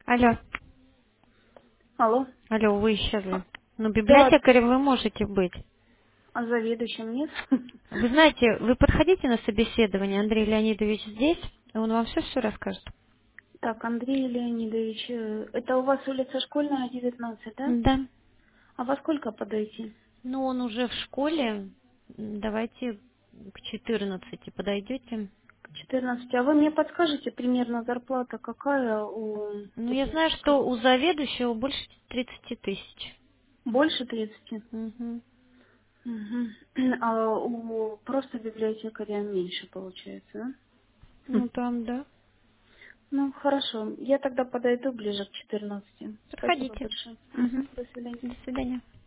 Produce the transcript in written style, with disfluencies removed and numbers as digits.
Алло. Алло. Алло, вы исчезли. Ну, Да, библиотекарем вы можете быть. а заведующим нет? Вы знаете, вы подходите на собеседование, Андрей Леонидович здесь, и он вам все расскажет. Так, Андрей Леонидович, это у вас улица Школьная, 19, да? Да. А во сколько подойти? Ну, он уже в школе. Давайте к 14 подойдете. К 14. А вы мне подскажете, примерно зарплата какая у Ну, я знаю, библиотекаря? что у заведующего больше 30 000. Больше 30? Мгм. Мгм. А у просто библиотекаря меньше получается, да? Хм. Ну, там, да. Ну, хорошо. Я тогда подойду ближе к 14. Спасибо Подходите. большое. Мгм. До свидания. До свидания.